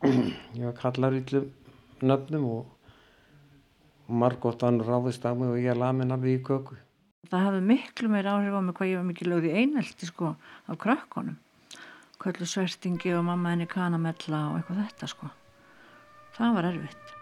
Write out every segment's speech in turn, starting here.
ég var kallar illum nöfnum og margoft hann ráðist á mig og ég lamin alveg í köku. Það hafði miklu meira áhrif á mig hvað ég var mikið lögð í einelti sko af krökkunum. Köllu Svertingi og mamma henni Kanamella og eitthvað þetta sko. Það var erfitt.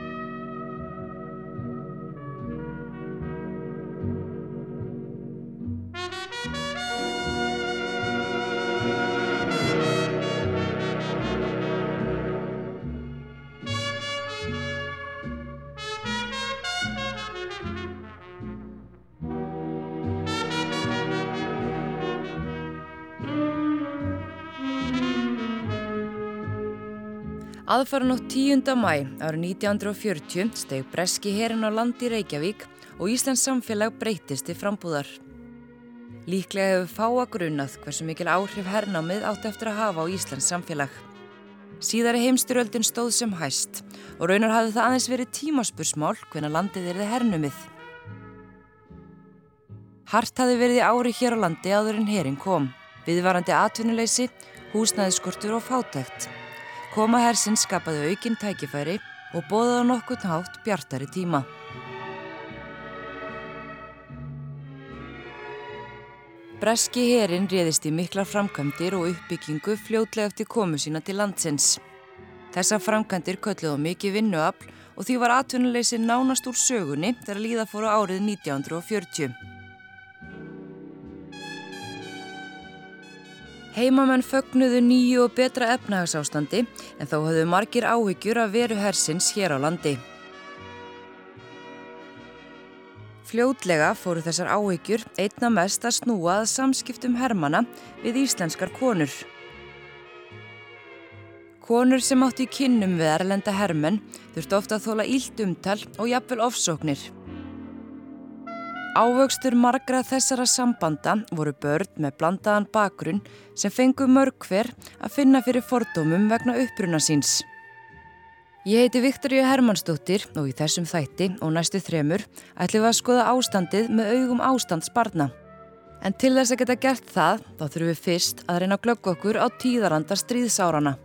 Aðfaranótt 10. maí árið 1940 steig breski herinn á land í Reykjavík og íslenskt samfélag breyttist til frambúðar. Líklega hefur fáa grunað hversu mikil áhrif hernámið átti eftir að hafa á íslenskt samfélag. Síðari heimsstyrjöldin stóð sem hæst og raunar hafði það aðeins verið tímaspursmál hvenær landið yrði hernumið. Hart hafði verið í ári hér á landi áður en herinn kom. Viðvarandi atvinnuleysi, húsnæðisskortur og fátækt. Koma hersins skapaði aukin tækifæri og boðaði á nokkurn hátt bjartari tíma. Breski herinn réðist í miklar framkvæmdir og uppbyggingu fljótlega eftir komu sína til landsins. Þessar framkvæmdir kölluðu á mikið vinnuafl og því var atvinnuleysi nánast úr sögunni þegar líða fór á árið 1940. Heimamenn fögnuðu nýju og betra efnahagsástandi en þó höfðu margir áhyggjur af veru hersins hér á landi. Fljótlega fóru þessar áhyggjur einna mest að snúa að samskiptum hermanna við íslenskar konur. Konur sem áttu í kynnum við erlenda hermenn þurftu ofta að þola illt umtal og jafnvel ofsóknir. Ávöxtur margra þessara sambanda voru börn með blandaðan bakgrunn sem fengu mörg hver að finna fyrir fordómum vegna uppruna síns. Ég heiti Viktoría Hermannsdóttir og í þessum þætti og næstu 3 ætlum við að skoða ástandið með augum ástandsbarna. En til þess að geta gert það, þá þurfum við fyrst að reyna að glöggva okkur á tíðaranda stríðsárana.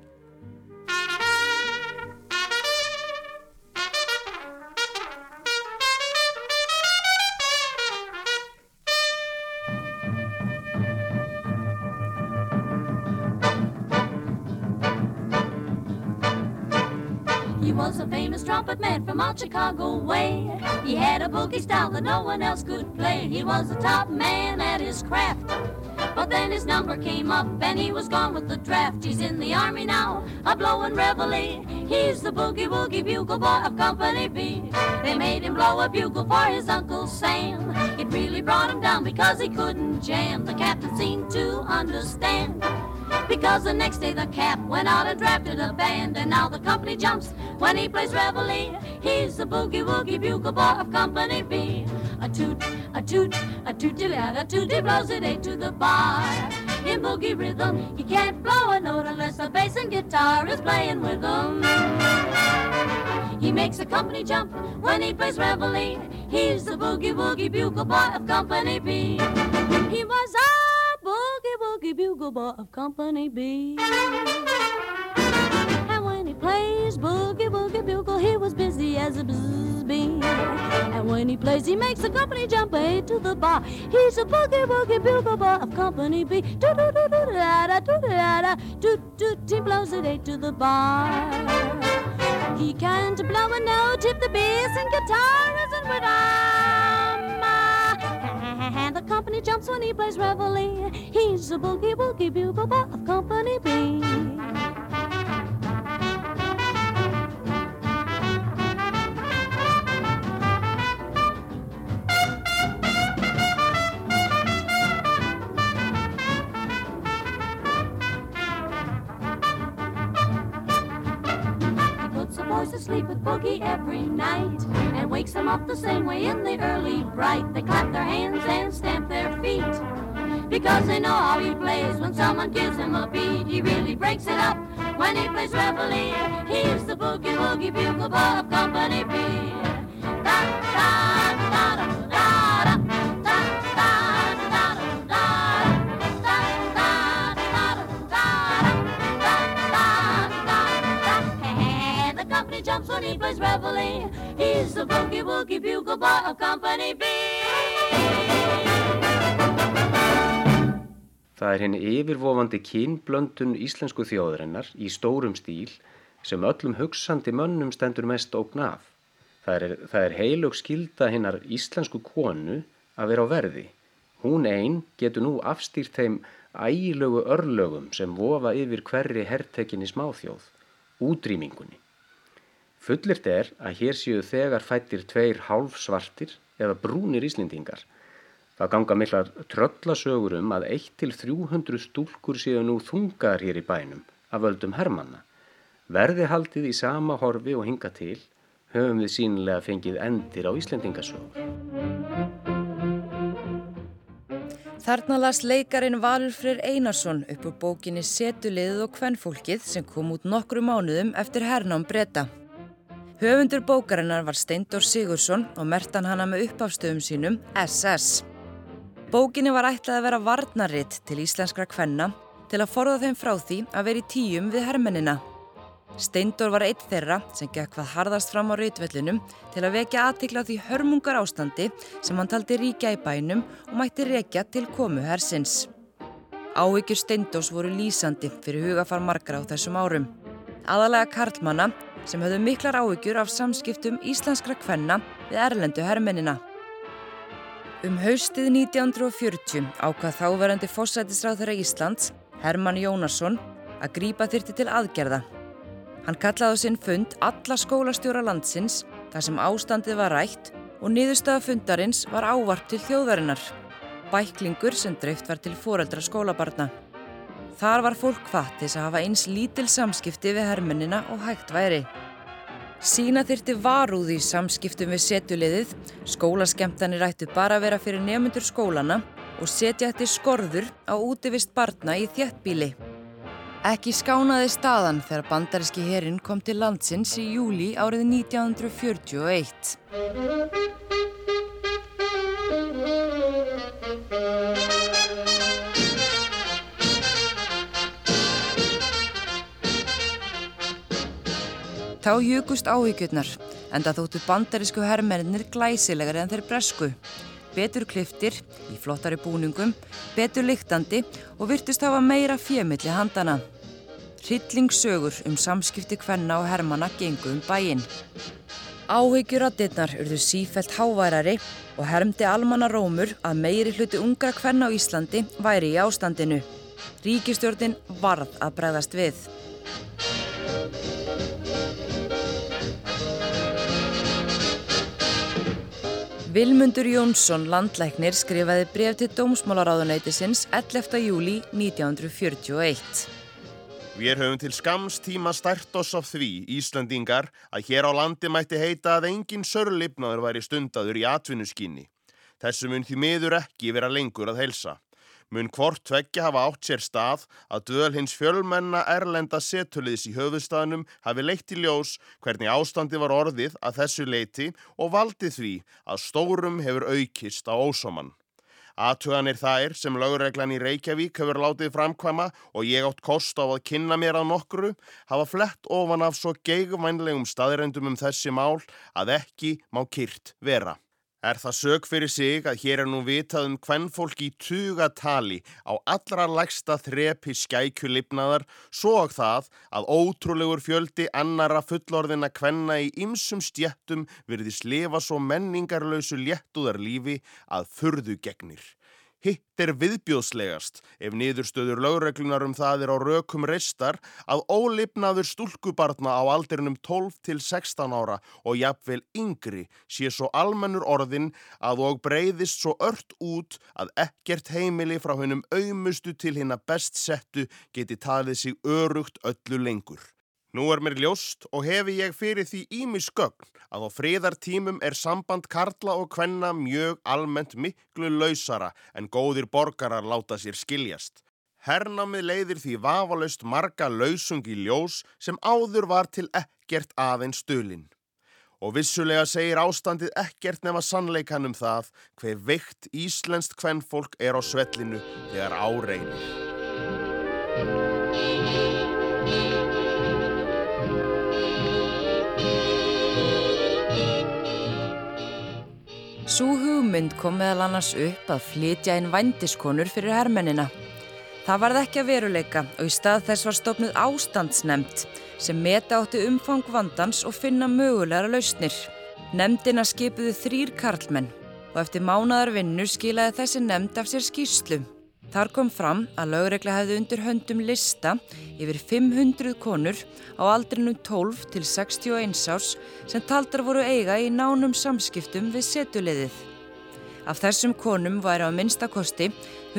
He was a famous trumpet man from out Chicago way. He had a boogie style that no one else could play. He was a top man at his craft. But then his number came up and he was gone with the draft. He's in the army now, a blowin' reveille. He's the boogie-woogie bugle boy of Company B. They made him blow a bugle for his Uncle Sam. It really brought him down because he couldn't jam. The captain seemed to understand. Because the next day the cap went out and drafted a band. And now the company jumps when he plays reveille. He's the boogie-woogie bugle boy of Company B. A toot, a toot, a toot-a-toot, a toot, he blows it 8 to the bar. In boogie rhythm, he can't blow a note unless the bass and guitar is playing with him. He makes the company jump when he plays reveille. He's the boogie-woogie bugle boy of Company B. He was a boogie-woogie bugle boy of Company B. And when he plays boogie-woogie bugle, he was busy as a bee. And when he plays, he makes the company jump 8 to the bar. He's a boogie-woogie bugle boy of Company B. Do-do-do-do-da-da, do-da-da, do-do, he blows it 8 to the bar. He can't blow a note if the bass and guitar isn't with him. And the company jumps when he plays reveille. He's a boogie-woogie bugle boy of Company B. To sleep with boogie every night and wakes them up the same way in the early bright. They clap their hands and stamp their feet because they know how he plays. When someone gives him a beat, he really breaks it up when he plays reveille. He's the boogie-woogie bugle boy of Company B. company jumps when he plays reveille. He's the boogie-woogie bugle boy of Company B. Það hin yfirvofandi kynblöndun íslensku þjóðarinnar í stórum stíl sem öllum hugsandi mönnum stendur mest ógn af. Það er heilög skylda hinnar íslensku konu að vera á verði. Hún ein getur nú afstýrt þeim ægilegu örlögum sem vofa yfir hverri hertekinni smáþjóð, útrýmingunni. Fullyrt að hér séu þegar fæddir 2 hálfsvartir eða brúnir Íslendingar. Það ganga miklar tröllasögur að 100–300 stúlkur séu nú þungaðar hér í bænum af völdum hermanna. Verði haldið í sama horfi og hinga til, höfum við sýnilega fengið endir á Íslendingasögur. Þarna las leikarin Valur Freyr Einarsson upp úr bókinni Setuliðið og kvenfólkið sem kom út nokkrum mánuðum eftir hernám Breta. Höfundur bókarinnar var Steindór Sigurðsson og merkti hann hana með upphafsstöfum sínum SS. Bókinni var ætlað að vera varnarrit til íslenskra kvenna til að forða þeim frá því að vera í tíum við hermennina. Steindór var einn þeirra sem gekk hvað harðast fram á ritvellinum til að vekja athygli á því hörmungar ástandi sem hann taldi ríkja í bænum og mætti rekja til komu hersins. Áhyggjur Steindórs voru lýsandi fyrir hugafar margra á þessum árum. Aðalega karlmanna sem höfðu miklar áhyggjur af samskiptum íslenskra kvenna við erlendu hermennina. Haustið 1940 ákvað þáverandi forsætisráðherra Íslands, Hermann Jónasson, að grípa þyrfti til aðgerða. Hann kallaði á sinn fund alla skólastjóra landsins þar sem ástandið var rætt og niðurstaða fundarins var ávarp til þjóðarinnar, bæklingur sem dreift var til foreldra skólabarna. Þar var fólk hvatt til að hafa eins lítil samskipti við hermennina og hægt væri. Sýna þyrfti varúð í samskiptum við setuliðið, skólaskemmtanir ættu bara að vera fyrir nemendur skólana og setja ætti skorður á útivist barna í þéttbýli. Ekki skánaði staðan þegar bandaríski herinn kom til landsins í júlí árið 1941. Þá jukust áhyggjurnar, enda þóttu bandarísku hermennirnir glæsilegri en þeir bresku. Betur klipptir, í flottari búningum, betur lyktandi og virtust hafa meira fé milli handana. Hryllingssögur samskipti kvenna og hermanna gengu bæinn. Áhyggjuraddirnar urðu sífellt háværari og hermdi almannarómur að meiri hluti ungra kvenna á Íslandi væri í ástandinu. Ríkisstjórnin varð að bregðast við. Vilmundur Jónsson, landlæknir, skrifaði bréf til dómsmálaráðuneytisins 11. júlí 1941. Vér höfum til skamms tíma stært oss af því, Íslendingar, að hér á landi mætti heita að engin sörlifnaður væri stundaður í atvinnuskyni. Þessu mun því miður ekki vera lengur að heilsa. Mun hvort tveggja hafa átt sér stað að dvöl hins fjölmenna erlenda setuliðs í höfuðstaðnum hafi leitt í ljós hvernig ástandi var orðið að þessu leyti og valdið því að stórum hefur aukist á ósómann. Athuganir þær sem lögreglan í Reykjavík hefur látið framkvæma og ég átt kost á að kynna mér að nokkru hafa flett ofan af svo geigvænlegum staðreyndum þessi mál að ekki má kyrrt vera. Er það sök fyrir sig að hér nú vitað kvenfólk í tugatali á allra lægsta þrepi skækjulifnaðar, svo og það að ótrúlegur fjöldi annarra fullorðinna kvenna í ýmsum stéttum virðist lifa svo menningarlausu léttúðarlífi að furðu gegnir. Hitt viðbjóðslegast ef niðurstöður lögreglunar það á rökum reistar að ólifnaður stúlkubarna á aldrinum 12 til 16 ára og jafnvel yngri sé svo almennur orðin að og breiðist svo ört út að ekkert heimili frá hinum aumustu til hinna best settu geti talið sig örugt öllu lengur. Nú mér ljóst og hefi ég fyrir því ýmis gögn að á friðartímum samband karla og kvenna mjög almennt miklu lausara en góðir borgarar láta sér skiljast. Hernámið leiðir því vafalaust marga lausung í ljós sem áður var til ekkert aðeins dulinn. Og vissulega segir ástandið ekkert nema sannleikann það hver veikt íslenskt kvenfólk á svellinu þegar á reynir. hugmynd kom meðal annars upp að flytja inn vændiskonur fyrir hermennina. Það varð ekki að veruleika og í stað þess var stofnuð ástandsnefnd sem meta átti umfang vandans og finna mögulegar lausnir. Nefndina skipuðu 3 karlmenn og eftir mánaðar vinnu skilaði þessi nefnd af sér skýrslu. Þar kom fram að lögregla hefði undir höndum lista yfir 500 konur á aldrinum 12 til 61 árs sem taldar voru eiga í nánum samskiptum við setuliðið. Af þessum konum væri á minnstakosti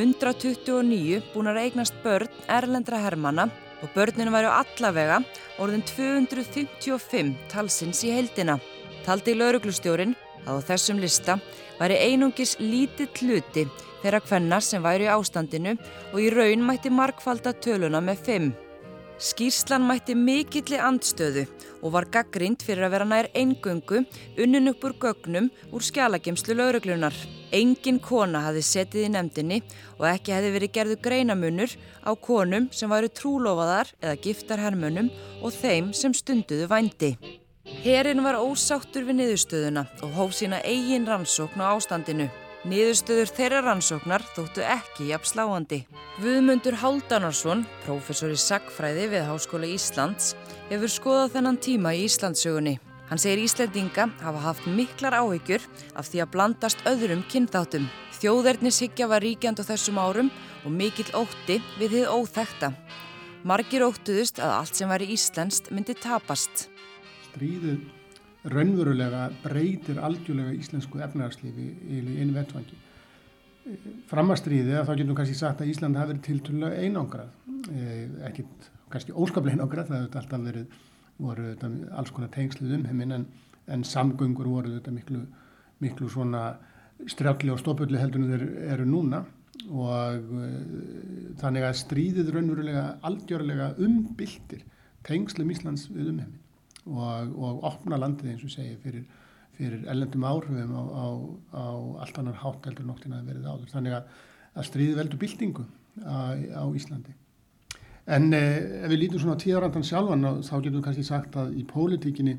129 búnar að eignast börn erlendra hermanna og börnin væru allavega orðin 255 talsins í heildina. Taldi lögreglustjórinn að á þessum lista væri einungis lítill hluti þeirra kvenna sem væru í ástandinu og í raun mætti margfalda töluna með 5. Skýrslan mætti mikilli andstöðu og var gagnrýnd fyrir að vera nær eingöngu unnin upp úr gögnum úr skjalageymslu lögreglunar. Engin kona hafði setið í nefndinni og ekki hefði verið gerður greinamunur á konum sem væru trúlofaðar eða giftar hermönnum og þeim sem stunduðu vændi. Herinn var ósáttur við niðurstöðuna og hóf sína eigin rannsókn á ástandinu. Niðurstöður þeirra rannsóknar þóttu ekki jafn sláandi. Guðmundur Hálfdanarson, prófessor í sagnfræði við Háskóla Íslands, hefur skoðað þennan tíma í Íslandssögunni. Hann segir Íslendinga hafa haft miklar áhyggjur af því að blandast öðrum kynþáttum. Þjóðernishyggja var ríkjandi á þessum árum og mikill ótti við hið óþekkta. Margir óttuðust að allt sem væri íslenskt myndi tapast. Stríðið raunverulega breytir algjörlega íslensku efnahagslífi í einu vettvangi. Fram að stríði þá getum kannski sagt að Ísland hafi verið tiltölulega einangrað. Ekkert kannski óskaplega einangrað, það hefur alltaf voru alls konar tengslið heiminn en samgöngur voru þetta miklu svona strjálli og stopulli heldur en þeir eru núna og þannig að stríðið raunverulega algjörlega umbyltir tengslum Íslands við heiminn. Og opna landið eins og segja fyrir erlendum áhrifum á allt annar hátt heldur nóttina að verið áður. Þannig að stríðið veldur byltingu á Íslandi. En ef við lítum svona á tíðarandan sjálfan þá getum við kannski sagt að í pólitíkinni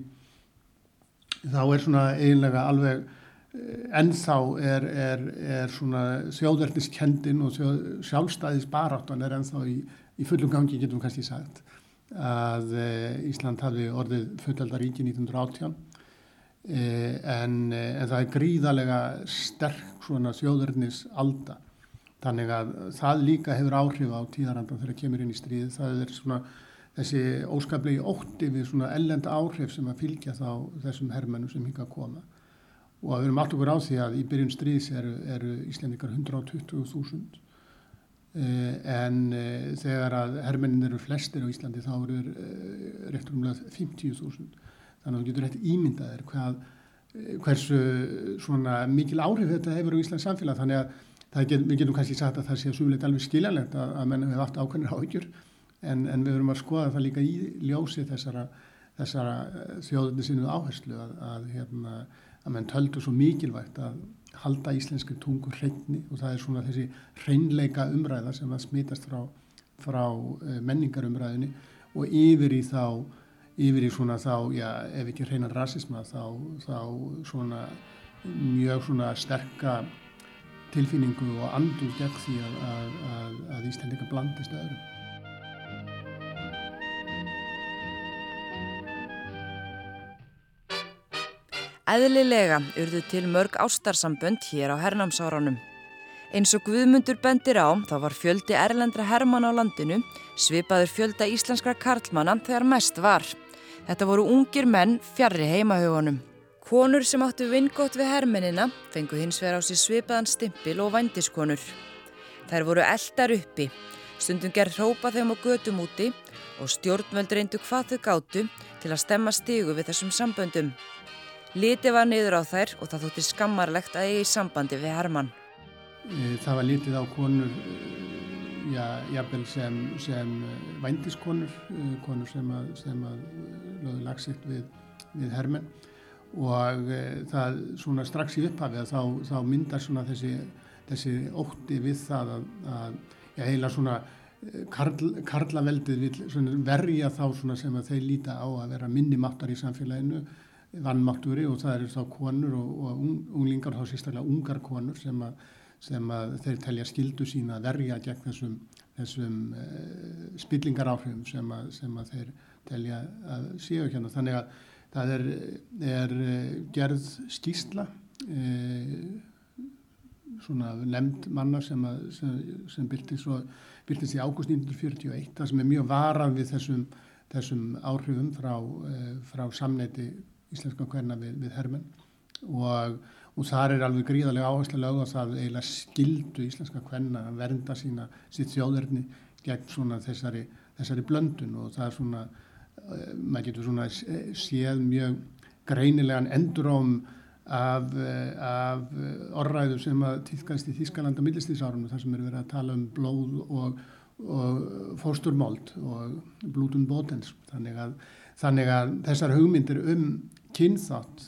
þá svona eiginlega alveg ennþá er svona þjóðerniskendin og sjálfstæðisbaráttan ennþá í fullum gangi getum við kannski sagt. Að Ísland hafi orðið fullveldaríki 1918 en það gríðarlega sterk svona þjóðernisalda þannig að það líka hefur áhrif á tíðarandan þegar kemur inn í stríðið. Það svona þessi óskaplegi ótti við svona erlend áhrif sem að fylgja þá þessum hermennum sem hingað koma og við erum átt okkur á því að í byrjun stríðs eru Íslendingar 120.000 en þegar að hermennir eru flestir á Íslandi þá eru rétt rúmlega 50.000 þannig að þú getur rétt ímyndað hversu svona mikil áhrif þetta hefur á Íslands samfélag þannig að við getum kannski sagt að það sé sumlegt alveg skiljanlegt að menn hefur haft ákveðnir áhyggjur en við verum að skoða það líka í ljósi þessara þjóðernissinnuðu áherslu að menn töldu svo mikilvægt að halda íslenskri tungu hreinni og það svona þessi hreinleika umræða sem að smitast frá menningarumræðinni og yfir í svona þá, já, ef ekki hreinan rasisma þá svona mjög svona sterka tilfinningu og andúð gegn því að Íslendingar blandist öðrum. Eðlilega urðu til mörg ástarsambönd hér á hernámsárunum. Eins og Guðmundur bendir á þá var fjöldi erlendra hermanna á landinu svipaður fjölda íslenskra karlmanna þegar mest var. Þetta voru ungir menn fjarri heimahögunum. Konur sem áttu vingott við hermennina fengu hins vegar á sig svipaðan stimpil og vændiskonur. Þær voru eltar uppi, stundum gerð hrópa þeim á götum úti og stjórnvöld reyndu hvað þau gátu til að stemma stigu við þessum samböndum. Litið var niður á þær og það þótti skammarlegt að eiga í sambandi við hermann. Það var litið á konur, jafnvel sem vændiskonur, konur sem að lögðu lag sitt við hermenn og það svona strax í upphafi að þá myndar svona þessi ótti við það að heila svona karlaveldið vill verja þá svona sem að þeir líta á að vera minni máttar í samfélaginu vannmáttugri og það eru þá konur og unglingar, þá sérstaklega ungar konur sem að þeir telja skyldu sína að verja gegn þessum spillingaráhrifum sem að þeir telja að séu hérna. Þannig að það er gerð skýrsla svona nefnd manna sem birtist í ágúst 1941, það sem er mjög varað við þessum áhrifum frá samneyti íslenska kvenna við hermenn og þar er alveg gríðarlega áhersla lögð á það eiginlega skyldu íslenska kvenna að vernda sitt þjóðerni gegn svona þessari blöndun og það er svona, maður getur svona séð mjög greinilegan enduróm af orðræðu sem að tíðkast í Þýskaland á millistríðsárunum þar sem verið að tala blóð og fósturmold og blútun bótens. Þannig að þessar hugmyndir kynþátt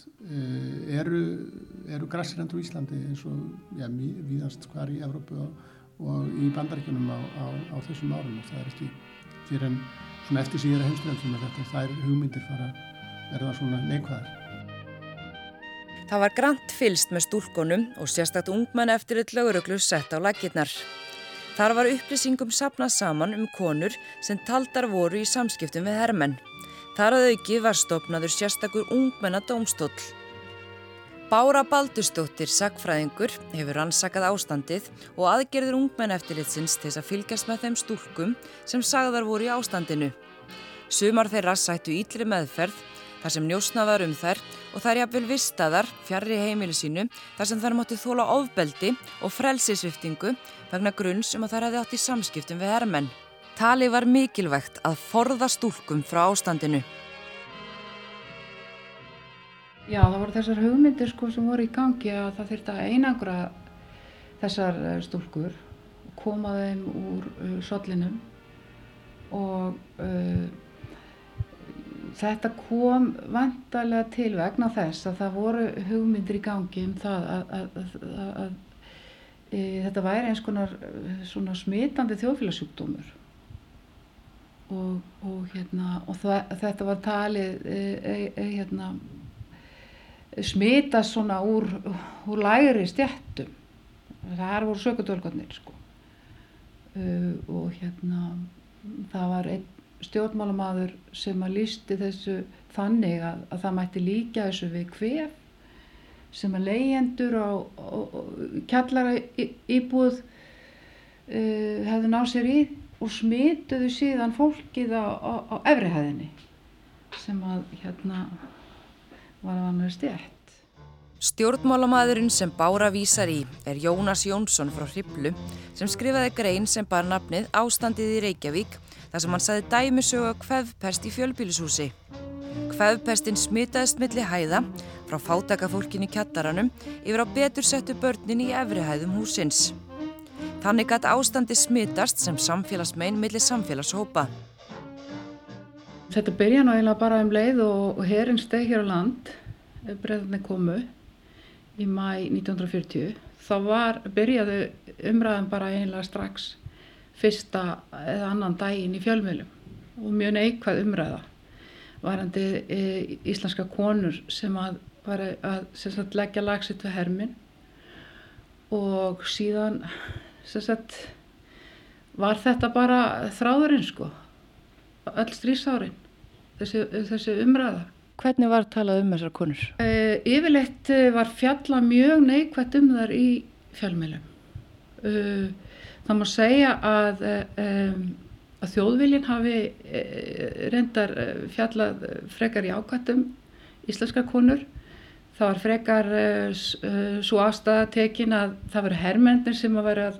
eru grassrændar á Íslandi eins og víðast hvar í Evrópu og í Bandaríkjunum á þessum árum og það er ekki fyrir en svona eftir síðara heimsstyrjöld sem að þær hugmyndir fara verða svona neikvæðar. Það var grannt fylgst með stúlkunum og sérstakt ungmennaeftirlit lögreglu sett á laggirnar. Þar var upplýsingum safnað saman konur sem taldar voru í samskiptum við hermenn. Þar að auki var stofnaður sérstakur ungmennadómstóll. Bára Baldursdóttir, sagnfræðingur, hefur rannsakað ástandið og aðgerðir ungmennaeftirlitsins til að fylgjast með þeim stúlkum sem sagðar voru í ástandinu. Sumar þeirra sættu illri meðferð þar sem njósnað var þær og þær jafnvel vistaðar fjarri heimili sínu þar sem þær máttu þola ofbeldi og frelsissviptingu vegna grunns að þær hefði átt í samskiptum við hermenn. Talið var mikilvægt að forða stúlkum frá ástandinu. Já, það voru þessar hugmyndir sem voru í gangi að það þyrfti að einangra þessar stúlkur, koma þeim úr sollinum og þetta kom væntanlega til vegna þess að það voru hugmyndir í gangi það að þetta væri eins konar svona smitandi þjóðfélagssjúkdómur og þetta var talið smitast svona úr lægri stéttum. Það voru sökudólgarnir og það var einn stjórnmálamaður sem að lýsti þessu þannig að það mætti líkja þessu við kvef sem að leigjendur á kjallara íbúð hefðu náð sér í og smituðu síðan fólkið á efri hæðinni sem að var að annað stétt. Stjórnmálamaðurinn sem Bára vísar í er Jónas Jónsson frá Hriflu sem skrifaði grein sem bar nafnið Ástandið í Reykjavík þar sem hann sagði dæmisögu af kvefpest í fjölbýlishúsi. Kvefpestin smitaðist milli hæða frá fátæka fólkinu í kjallaranum yfir á betur settu börnin í efri hæðum húsins. Þannig gat ástandið smitast sem samfélagsmein milli samfélagshópa. Þetta byrja nú eiginlega bara leið og herinn steig hér á land, Bretarnir komu í maí 1940. Þá byrjaði umræðan bara eiginlega strax fyrsta eða annan daginn í fjölmiðlum og mjög neikvæð umræða varandi íslenska konur sem að leggja lag sitt við herminn og síðan var þetta bara þráðurinn öll stríðsárin þessi umræða. Hvernig var talað þessar konur? Yfirleitt var fjallað mjög neikvætt þær í fjölmiðlum. Það má segja að Þjóðviljinn hafi reyndar fjallað frekar jákvætt íslenskar konur. Það var frekar sú afstaða tekin að það voru hermennir sem að vera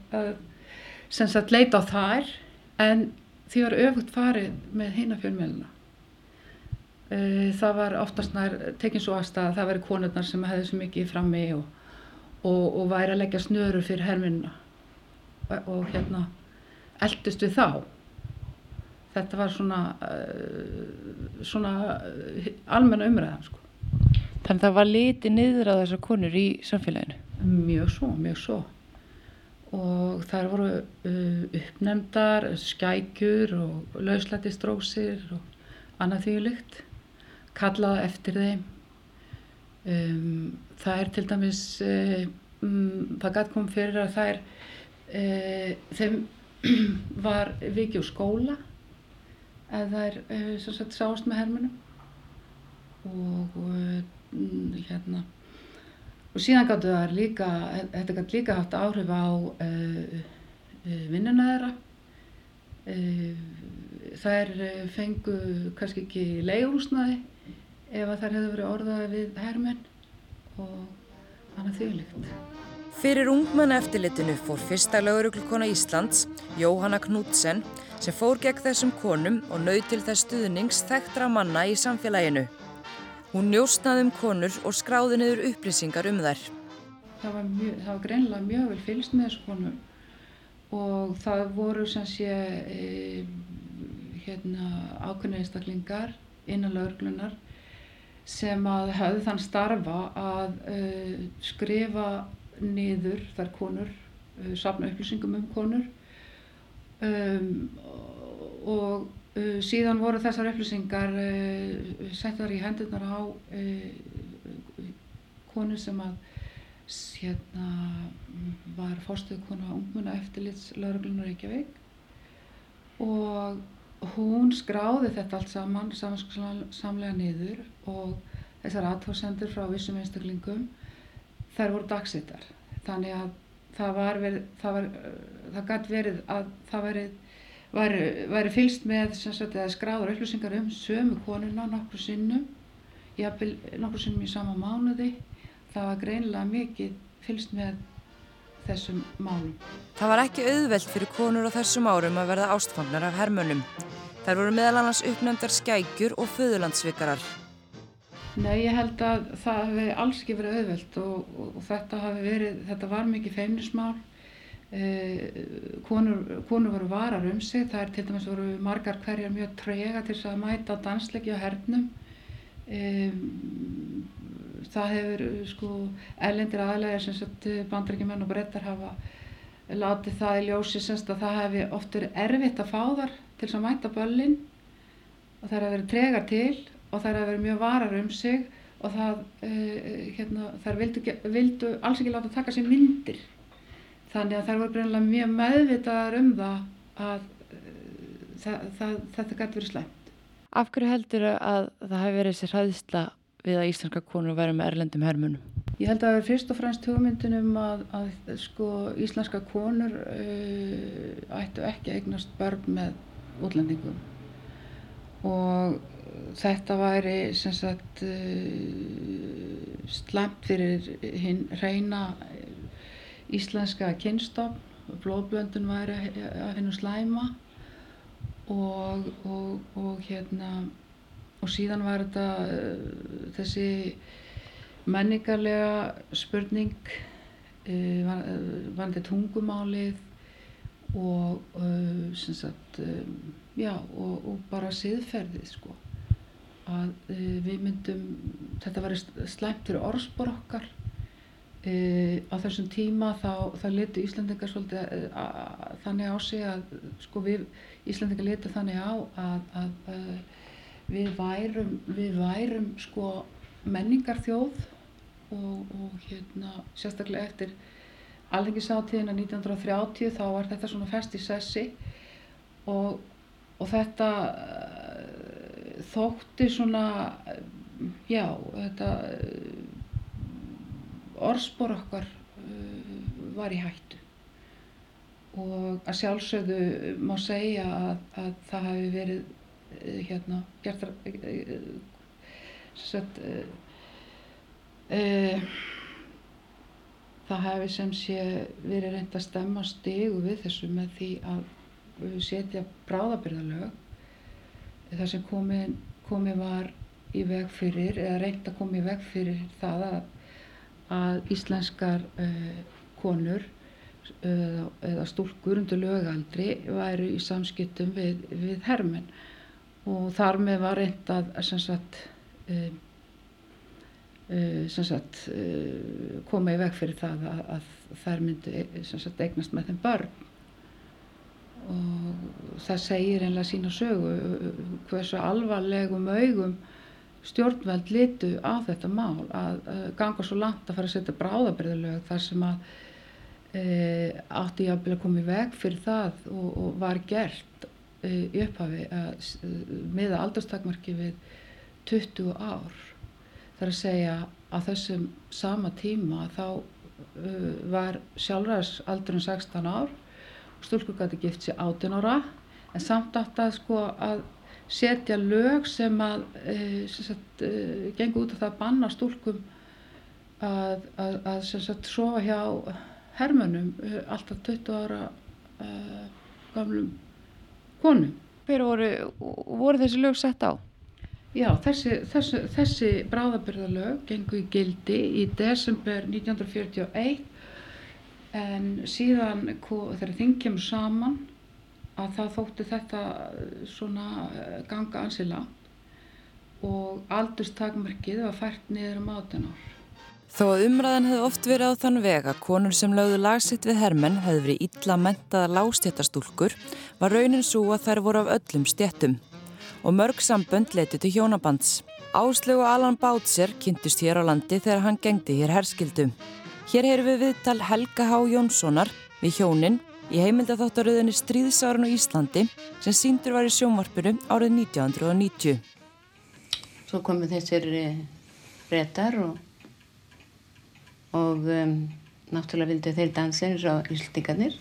að leita á þær en því var öfugt farið með hina fjölmiðlana. Það var oftast nær tekin svo afstaða að það væri konurnar sem hefði svo mikið frammi og væri að leggja snörur fyrir hermennina og eldust við þá. Þetta var svona almenna umræðan. Þannig það var litið niður á þessar konur í samfélaginu? Mjög svo. Og þær voru uppnefndar, skækjur og lauslætistrósir og annað því líkt. kallað eftir þeim. Það til dæmis, það gat kom fyrir að þeim var vikið úr skóla ef þær sem sagt sáust með hermönnum og síðan gátu þær líka, þetta gat líka haft áhrif á vinnuna þeirra. Þær fengu kannski ekki leiguhúsnæði ef að þær hefðu verið orðaðar við hermenn og annað þvíumlíkt. Fyrir ungmennaeftirlitinu fór fyrsta lögreglukona Íslands, Jóhanna Knudsen, sem fór gegn þessum konum og naut til þess stuðnings þekktra manna í samfélaginu. Hún njósnaði konur og skráði niður upplýsingar þær. Það var greinilega mjög vel fylgst með þessu konum og það voru sem sé ákveðnir einstaklingar innan lögreglunnar sem að höfðu þann starfa að skrifa niður þær konur, safna upplýsingum konur og síðan voru þessar upplýsingar settar í hendurnar á konu sem að var forstöðukona ungmennaeftirlits lögreglunnar Reykjavík og hún skráði þetta allt saman samlega niður og þessar athugasemdir frá vissum einstaklingum þær voru dagsettar. Þannig að það gat verið að það væri fylgst með skráðar upplýsingar sömu konuna nokkrum sinnum í sama mánuði. Það var greinilega mikið fylgst með þessum málum. Það var ekki auðvelt fyrir konur á þessum árum að verða ástfangnar af hermönnum. Þær voru meðal annars uppnefndar skækjur og föðurlandsvikarar. Nei, ég held að það hafi alls ekki verið auðvelt og þetta var mikið feimnismál. Konur voru varar sig. Það til dæmis voru margar hverjar mjög trega til þess að mæta dansleiki á hernum. Það hefur erlendir aðilar sem Bandaríkjamenn og Bretar hafa látið það í ljósi að það hefði oft verið erfitt að fá þar til þess að mæta böllin og þær hafa verið tregar til og þær hafa verið mjög varar sig og þær vildu alls ekki láta taka sér myndir. Þannig að þær voru greinilega mjög meðvitaðar það að þetta gat verið slæmt. Af hverju heldurðu að það hafi verið þessi hræðsla við að íslenska konur væru með erlendum hermönnum? Ég held að það er fyrst og fremst hugmyndin að íslenska konur ættu ekki að eignast börn með útlendingum og þetta væri slæmt fyrir hinn hreina íslenska kynstofn, blóðblöndun væri af hinu slæma og síðan var þetta þessi menningarlega spurning varðandi tungumálið og og bara siðferðið að við myndum þetta væri slæmt fyrir orðspor okkar á þessum tíma þá litu Íslendingar svolítið þannig á sig að við Íslendingar litu þannig á að við værum menningarþjóð og sérstaklega eftir alþingishátíðina 1930 þá var þetta svona fest í sessi og þetta þótti svona þetta orðspor okkar var í hættu og að sjálfsögðu má segja að það hafi verið gert það hafi sem sé verið reynt að stemma stigu við þessu með því að setja bráðabirgðalög þar sem komið var í veg fyrir eða reynt að koma í veg fyrir það að íslenskar konur eða stúlkur undir lögaldri væru í samskiptum við hermenn og þar með var reynt að koma í veg fyrir það að þær myndu eignast með þeim börn og það segir einlega sína sögu hversu alvarlegum augum stjórnvöld litu á þetta mál að ganga svo langt að fara að setja bráðabirgðalög þar sem að átti jafnvel að koma í veg fyrir það og var gert í upphafi að miða aldurstakmarki við 20 ár. Það er að segja að þessum sama tíma þá var sjálfræðisaldurinn 16 ár og stúlkur gátu gift sig 18 ára en samt átti að að setja lög sem að gengu út af það að banna stúlkum að sofa hjá hermönnum alltaf 20 ára gamlum konum. Hver voru þessi lög sett á? Já, þessi bráðabirgðalög gengu í gildi í desember 1941 en síðan þegar þing kemur saman að það þótti þetta svona ganga ansi langt og aldurstakmarkið var fært niður 18 ár. Þó að umræðan hefði oft verið á þann veg að konur sem lögðu lag sitt við hermenn hefði verið illa menntaðar lágstéttastúlkur var raunin sú að þær voru af öllum stéttum og mörg sambönd leiddu til hjónabands. Áslaug og Alan Boucher kynntust hér á landi þegar hann gegndi hér herskyldu. Hér heyrum við viðtal Helga H. Jónssonar við hjónin í heimildaþáttaröðinni Stríðsárun á Íslandi sem sýndur var í sjónvarpinu árið 1990. Svo komu þessir Bretar og náttúrulega vildu þeir dansa eins og Íslendingarnir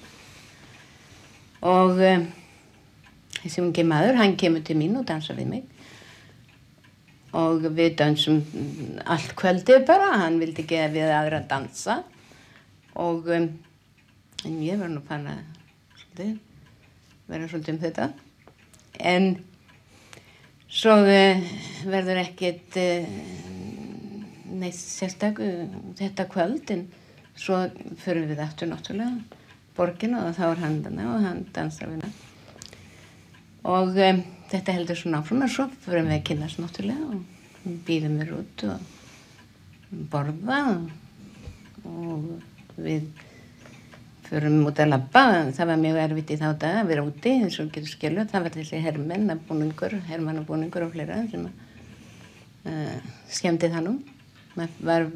og þessi ungi maður, hann kemur til mín og dansa við mig og við dansum allt kvöldið bara, hann vildi ekki að við aðra dansa og en ég var nú fann að vera svolítið þetta en svo verður ekkert neitt sérstak þetta kvöld en svo förum við aftur náttúrulega borgina og þá hann þarna og hann dansar við hana og þetta heldur svona áfram og svo förum við að kynnast náttúrulega og býðum við út og borða og við förum út að labba, það var mjög erfitt í þá dag að vera úti eins og getur skilur, það var þessi hermannabúningur og fleira sem skemmti það nú. Maður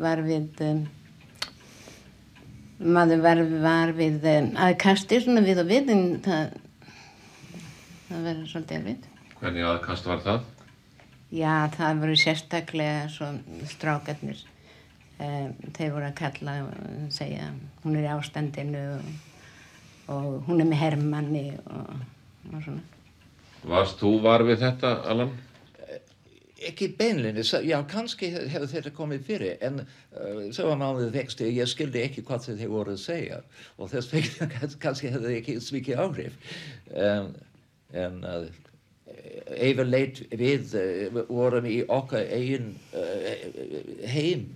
var við aðkasti svona við og við en það verður svolítið erfitt. Hvernig aðkast var það? Já, það voru sérstaklega svo strákarnir þeir voru að kalla og segja hún í ástandinu og hún með hermanni og svona. Varst þú var við þetta, Alan? Ekki beinlinnis, já, kannski hefur þetta komið fyrir, en svo var málið vexti, ég skildi ekki hvað þeir voru að segja og þess vegna kannski hefði ekki svikið áhrif. En yfirleitt við vorum í okkar eigin heim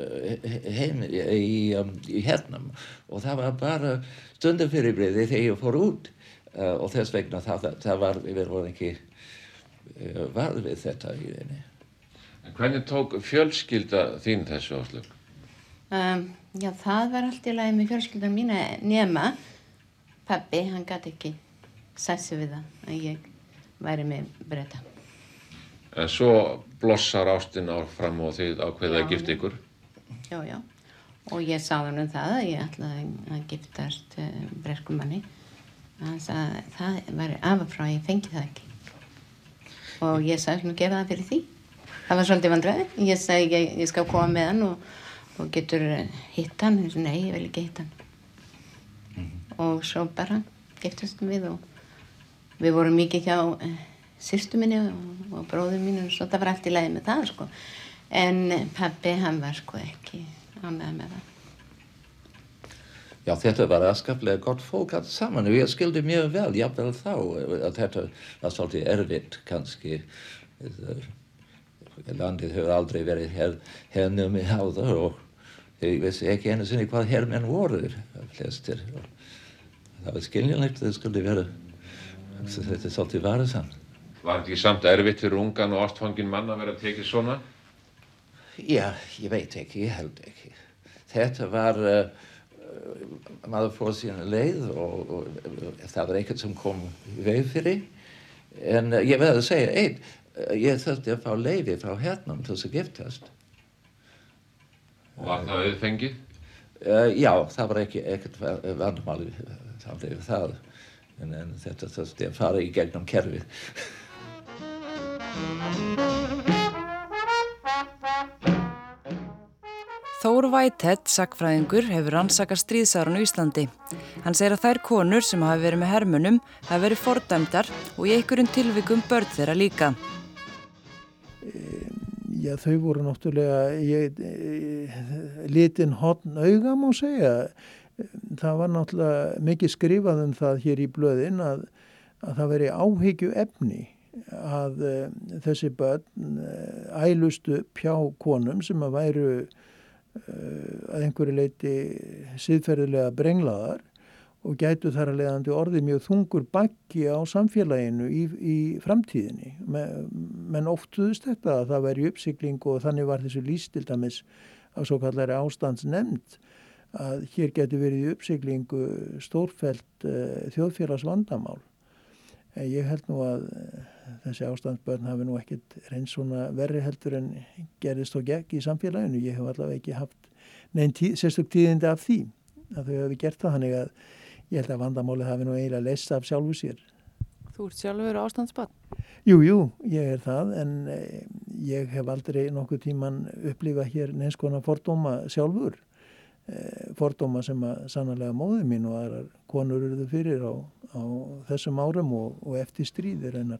í hernum og það var bara stundafyrirbrigði þegar ég fór út og þess vegna það var, við vorum ekki varð við þetta í reyni. En hvernig tók fjölskylda þín þessu, Áslaug? Já, það var allt í lagi með fjölskyldan mína nema pabbi, hann gat ekki sæssi við það að ég væri með Breta. En svo blossar ástin áfram og þið ákveðið að gifta ykkur? Já. Og ég sagði hann það að ég ætlaði að giftast breskum manni. Hann sagði að það væri afafrá, ég fengi það ekki. Og ég sagði svona gera það fyrir því. Það var svolítið vandræði. Ég sagði ég skal koma með hann og getur hitt hann. Ég sagði nei, ég vil ekki hitt hann. Og svo bara giftastum við og við vorum mikið hjá systur minni og bróður mínu og svo það var allt í lagi með það sko. En pabbi hann var sko ekki ánægður með það. Já, þetta var afskaplega gott fólk allt saman og ég skildi mjög vel, jafnvel þá, að þetta var svolítið erfitt kannski. Landið hefur aldrei verið hernumi áður og ég vissi ekki einu sinni hvað hermenn voru flestir. Það var skiljanlegt að það skulle vera, þetta svolítið varasamt. Var þetta ekki samt erfitt fyrir ungan og ástfanginn mann að vera tekið svona? Já, ég veit ekki, ég held ekki. Þetta var maður fór sína leið og það var ekkert sem kom í veg fyrir. En ég verði að segja, ég þurfti að fá leyfi frá hernum til þess að giftast. Og var það auðfengið? Já, það var ekkert vandamál það. En þetta þurfti að fara í gegnum kerfið. Þór Whitehead, sagnfræðingur, hefur rannsakað stríðsárun á Íslandi. Hann segir að þær konur sem hafi verið með hermönnum hafi verið fordæmdar og í einhverjum tilvikum börn þeirra líka. Já, þau voru náttúrulega litin horn auga má segja. Það var náttúrulega mikið skrifað það hér í blöðin að það veri áhyggju efni að þessi börn ælustu pjá konum sem að væru að einhverju leyti siðferðilega brenglaðar og gætu þar að leiðandi orðið mjög þungur baggi á samfélaginu í framtíðinni. Menn óttuðust þetta að það væri uppsigling og þannig var þessu lýst til dæmis á svo kallari ástandsnefnd að hér geti verið í uppsiglingu stórfellt þjóðfélagsvandamál. Ég held nú að þessi ástandsbörn hafi nú ekkert reynd svona verri heldur en gerðist og gegn í samfélaginu. Ég hef allavega ekki haft neinn sérstök tíðindi af því að þau hafi gert það, þannig að ég held að vandamálið hafi nú eiginlega leyst af sjálfu sér. Þú ert sjálfur ástandsbarn? Jú, ég það, en ég hef aldrei nokkuð tíman upplifað hér neins konar fordóma sjálfur. Fordóma sem að sannarlega móðir mín og aðrar konur urðu fyrir á þessum árum og eftir stríðir hennar.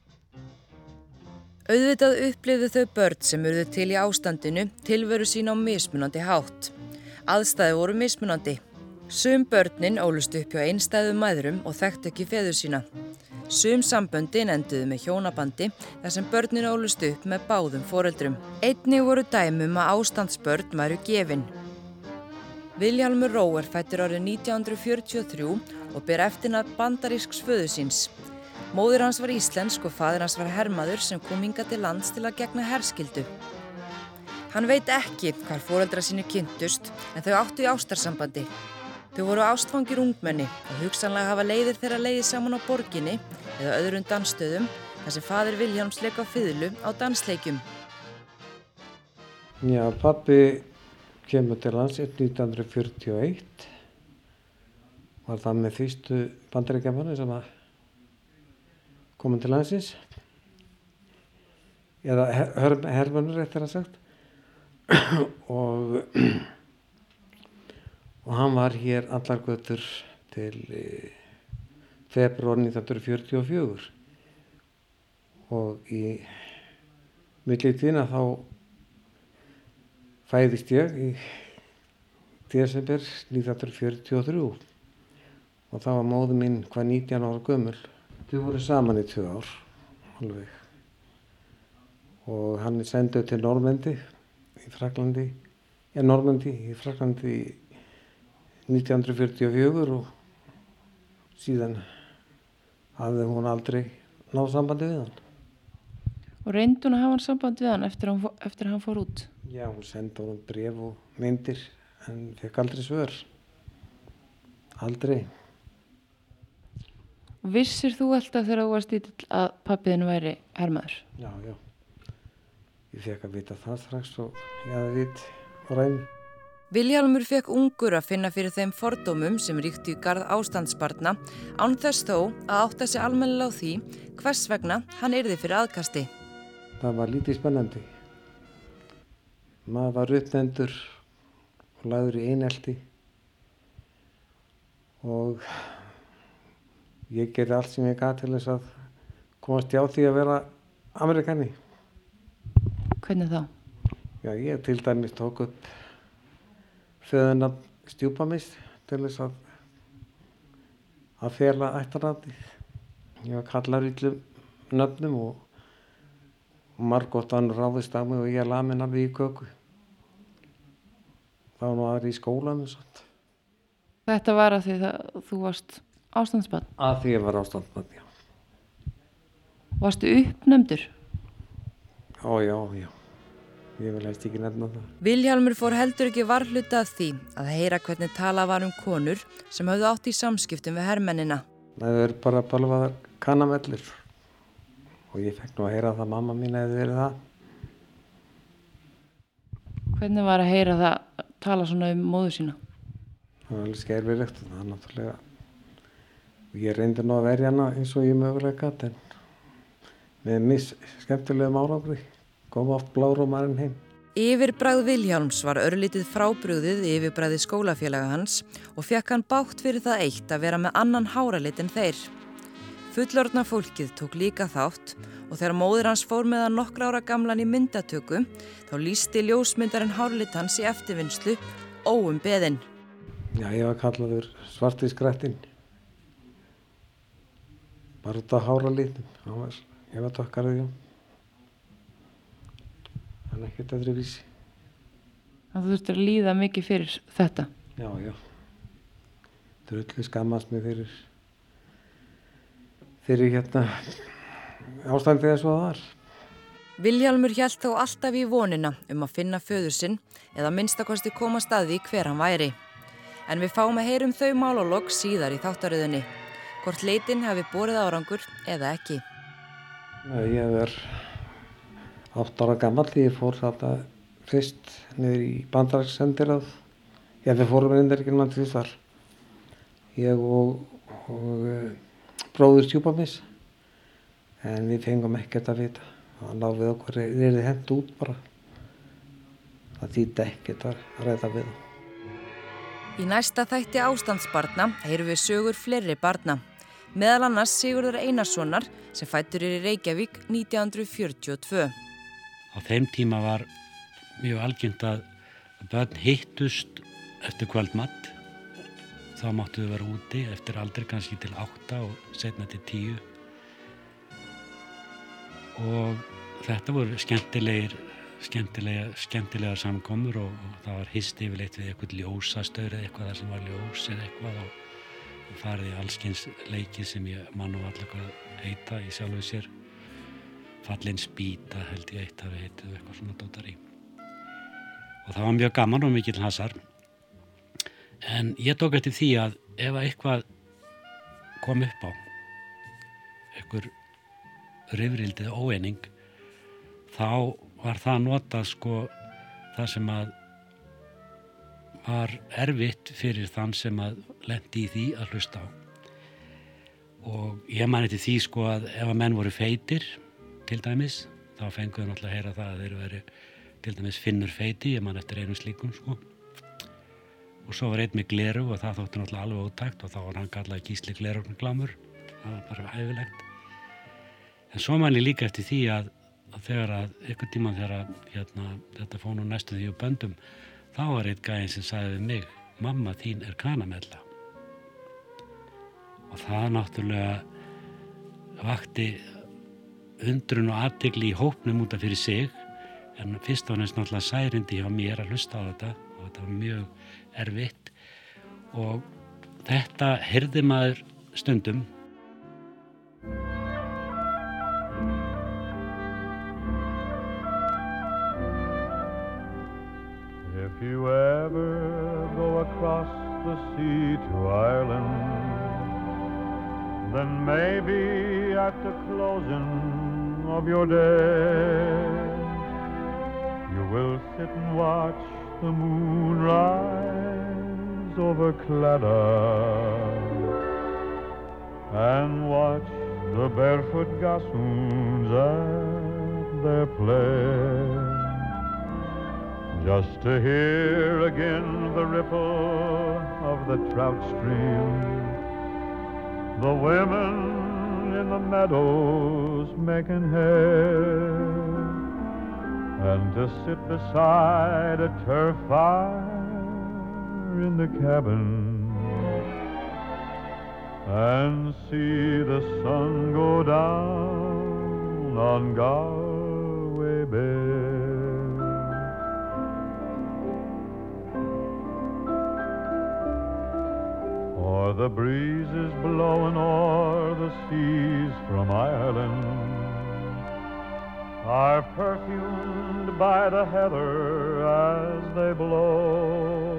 Auðvitað upplifðu þau börn sem urðu til í ástandinu tilveru sín á mismunandi hátt. Aðstæður voru mismunandi. Sum börnin ólust upp hjá einstæðum mæðrum og þekktu ekki feður sína. Sum samböndin enduðu með hjónabandi þar sem börnin ólust upp með báðum foreldrum. Einnig voru dæmum að ástandsbörn væru gefin. Vilhjálmur Róer fættur árið 1943 og ber eftirnafn bandarísks föður síns. Móðir hans var íslensk og faðir hans var hermaður sem kom hingað til lands til að gegna herskyldu. Hann veit ekki hvar foreldrar sínir kynntust en þau áttu í ástarsambandi. Þau voru ástfangir ungmenni og hugsanlega hafa leiðir þeirra leiðið saman á borginni eða öðrum dansstöðum þar sem faðir Vilhjálms lék á fiðlu á dansleikjum. Já, pabbi kemur til landsins 1941, var það með fyrstu bandaríkjamanni sem að koma til landsins, eða hermönnur eftir að sagt, og hann var hér allar götur til febrúar 1944 og í millitíðina þá fæðist ég í desember 1943 og þá var móðir mín hvað 19 ára gömul. Þau voru saman í 2 ár alveg. Og hann er sendur til Normandy í Fraklandi, í Fraklandi 1944 og síðan hafði hún aldrei náð sambandi við hann. Og reyndi hún að hafa hann samband við hann eftir að hann fór út? Já, hún sendi honum bréf og myndir en fekk aldrei svör. Aldrei. Og vissir þú alltaf þegar þú varst lítill að pabbiðin væri hermaður? Já. Ég fekk að vita það strax og ég hafði vit á ræðum. Vilhjálmur fekk ungur að finna fyrir þeim fordómum sem ríktu í garð ástandsbarna án þess þó að átta sig almennilega á því hvers vegna hann yrði fyrir aðkasti. Það var lítið spennandi. Maður var uppnefndur og lagður í einelti og ég gerði allt sem ég gat til þess að komast hjá því að vera Amerikani. Hvernig þá? Já, ég til dæmis tók upp föðurnafn stjúpamins til þess að fela ættarnafnið. Ég var kallaður illum nöfnum og margótt hann ráðist á mig og ég lamin alveg í köku. Það var nú aðri í skólanum satt. Þetta var að því að þú varst ástandsbarn? Að því ég var ástandsbarn, já. Varstu uppnefndur? Já. Ég vil helst ekki nefna það. Vilhjálmur fór heldur ekki varhluta af því að heyra hvernig talað var konur sem höfðu átt í samskiptum við hermennina. Það er bara balvaðar kanamellir og ég fekk nú að heyra það að mamma mín hefði verið það. Hvernig var að heyra það tala svona móður sína? Það var alveg skelfilegt og það náttúrulega. Ég reyndi nú að verja hana eins og ég mögulega gat en með skemmtilegum árangri kom oft blárómarinn heim. Yfirbragð Vilhjálms var örlítið frábrugðið yfirbragði skólafélaga hans og fekk hann bágt fyrir það eitt að vera með annan háralit en þeir. Fullorðna fólkið tók líka þátt og þegar móðir hans fór með hann nokkra ára gamlan í myndatöku þá lýsti ljósmyndarinn hárlit hans í eftirvinnslu óumbeðinn. Já, ég var kallaður svarti skrættinn. Bara út af háralitum. Ég var tökkarið, já. En ekkert öðru vísi. Þú þurftir að líða mikið fyrir þetta? Já, já. Drullu skammast mig fyrir ástandið eins og það var. Vilhjálmur hélt þó alltaf í vonina að finna föður sinn eða minnstakosti komast að því hver hann væri. En við fáum að heyra þau málólog síðar í þáttaröðinni. Hvort leitin hafi borið árangur eða ekki. Ég er 8 ára gamall, ég fór þetta fyrst niður í bandaræksendirað. Við fórum innanríkismál tvisvar. Ég og bróðir stjúpa mis. En við fengum ekkert að vita. Það lá við okkur, þeir eru hent út bara. Það þýddi ekkert að ræða við það. Í næsta þætti ástandsbarna heyrum við sögur fleiri barna. Meðal annars Sigurðar Einarssonar sem fæddur í Reykjavík 1942. Á þeim tíma var mjög algengt að börn hittust eftir kvöldmatt. Þá máttu þau vera úti eftir aldri kannski til 8 og seinna til 10. Og þetta voru skemmtilegar samkomur og það var hist yfirleitt við eitthvað ljósastaur eða eitthvað þar sem var ljós eða eitthvað og farið í allskyns leiki sem ég man nú allir hvað heita í sjálfu sér. Fallin spýta held ég eitt hafi heitið og eitthvað svona dótar í. Og það var mjög gaman og mikill hasar. En ég tók eftir því að ef eitthvað kom upp á, einhver rifrildi eða óeining, þá var það notað það sem að var erfitt fyrir þann sem að lenti í því að hlusta á. Og ég man eftir því að ef að menn voru feitir, til dæmis, þá fenguðu náttúrulega að heyra það að þeir væru til dæmis Finnur feiti, ég man eftir einum slíkum Og svo var einn með glerug og það þótti náttúrulega alveg ótækt og þá var hann kallað Gísli Glerugnglámur, það var bara hæfilegt. En svo man ég líka eftir því að þegar einhvern tímann þegar þetta fór nú næstu því úr böndum, þá var einn gæinn sem sagði við mig, mamma þín er kanamella. Og það náttúrulega vakti undrun og athygli í hópnum út af fyrir sig, en fyrst og næst náttúrulega særindi hjá mér að hlusta á þetta og þetta var mjög erfitt og þetta heyrði maður stundum. If you ever go across the sea to Ireland, then maybe at the closing of your day, you will sit and watch the moon rise over Claddagh and watch the barefoot gossoons at their play. Just to hear again the ripple of the trout stream, the women in the meadows making hay, and to sit beside a turf fire in the cabin and see the sun go down on Galway Bay. Or the breezes blowing o'er the seas from Ireland are perfumed by the heather as they blow,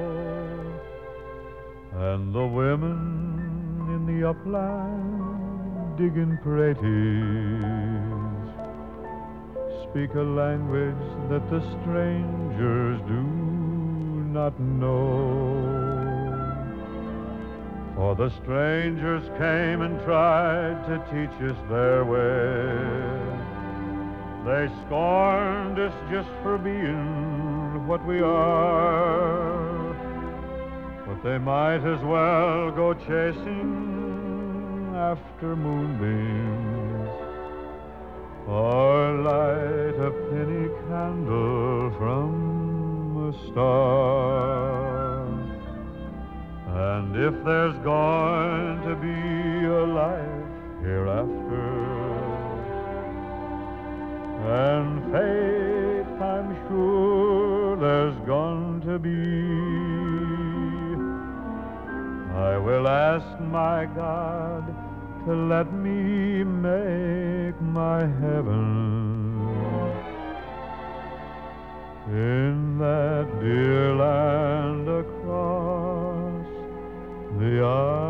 and the women in the upland digging praties speak a language that the strangers do not know. For the strangers came and tried to teach us their way. They scorned us just for being what we are. But they might as well go chasing after moonbeams or light a penny candle from a star. And if there's going to be a life hereafter, and faith I'm sure there's going to be, I will ask my God to let me make my heaven in that dear land across the